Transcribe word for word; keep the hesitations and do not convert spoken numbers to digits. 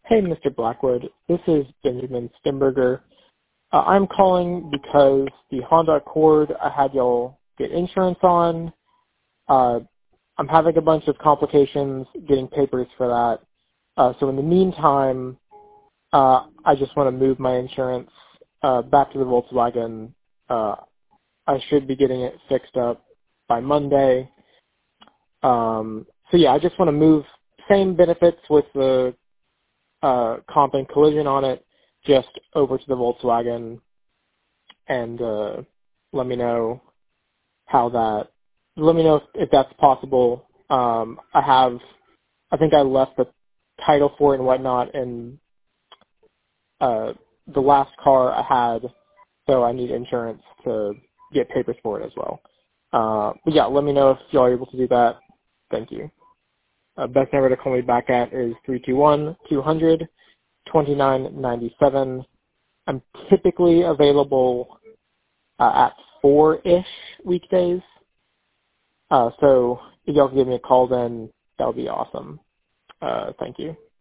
Hey, Mister Blackwood. This is Benjamin Stimberger. Uh, I'm calling because the Honda Accord I had y'all get insurance on. Uh, I'm having a bunch of complications getting papers for that. Uh, so in the meantime, uh, I just want to move my insurance uh, back to the Volkswagen. Uh, I should be getting it fixed up by Monday. Um, so yeah, I just want to move same benefits with the uh, comp and collision on it, just over to the Volkswagen, and uh, let me know how that. Let me know if, if that's possible. Um, I have, I think I left the title for it and whatnot in uh, the last car I had, so I need insurance to get papers for it as well. Uh, but yeah, let me know if y'all are able to do that. Thank you. Uh, best number to call me back at is three two one, two hundred, twenty-nine ninety-seven. I'm typically available uh, at four-ish weekdays. Uh, so if y'all can give me a call then, that would be awesome. Uh, thank you.